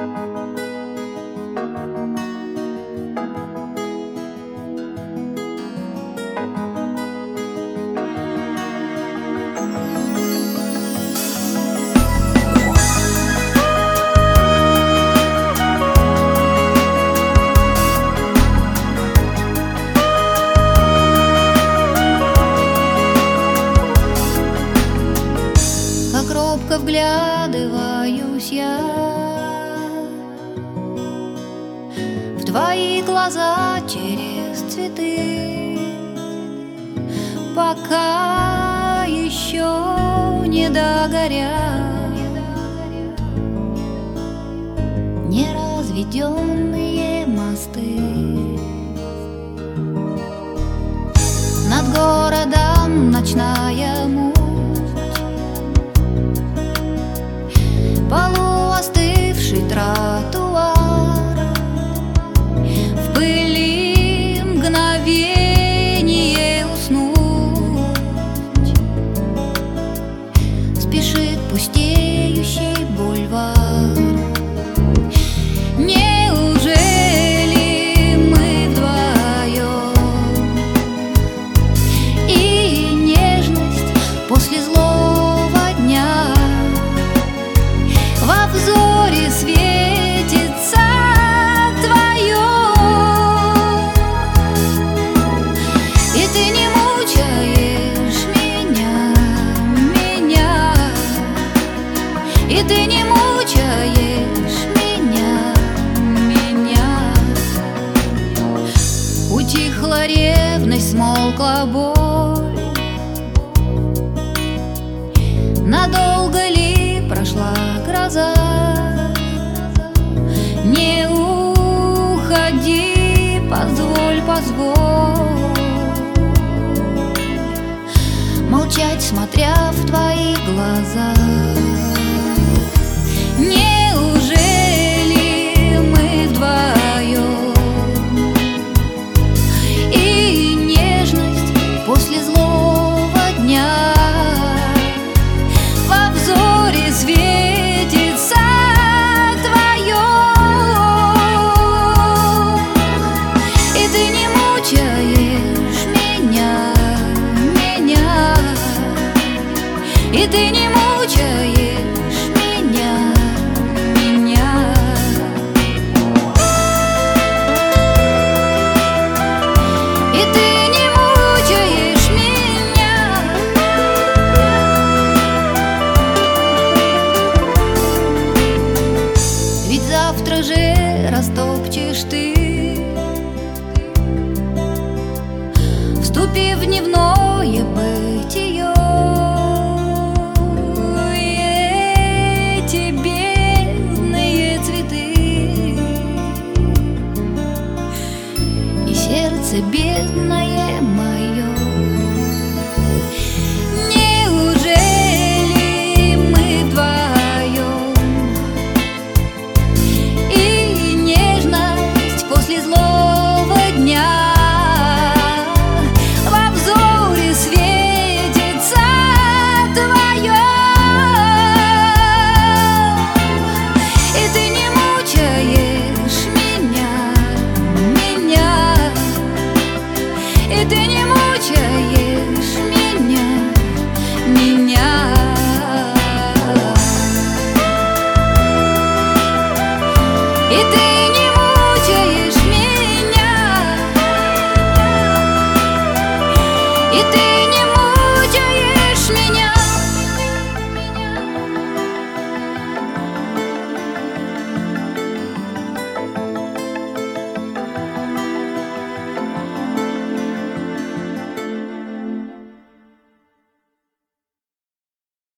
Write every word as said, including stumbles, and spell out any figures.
Робко вглядываюсь я в твои глаза через цветы, пока еще не догорят неразведенные мосты. Над городом ночная муть, полуостывший тротуар, в пыли мгновение уснуть спешит пустеющий бульвар. Неужели мы вдвоем, и нежность после злого дня во взоре светится твое, и ты не мучаешь меня, меня, и ты не мучаешь меня, меня. Утихла ревность, смолкла боль, надолго ли прошла гроза? Не уходи, позволь, позволь молчать, смотря в твои глаза. Неужели мы вдвоем, и нежность после злого дня во взоре светится твое, и ты не мучаешь меня, меня, и ты не мучаешь меня, меня. И ты не мучаешь меня. Ведь завтра же растопчешь ты, вступив в дневное бытие, и эти бедные цветы, и сердце бедное мое. Неужели мы вдвоем, и нежность после злого дня во взоре светится твое, и ты не мучаешь меня, меня, и ты не мучаешь меня, меня. И ты не мучаешь меня, и ты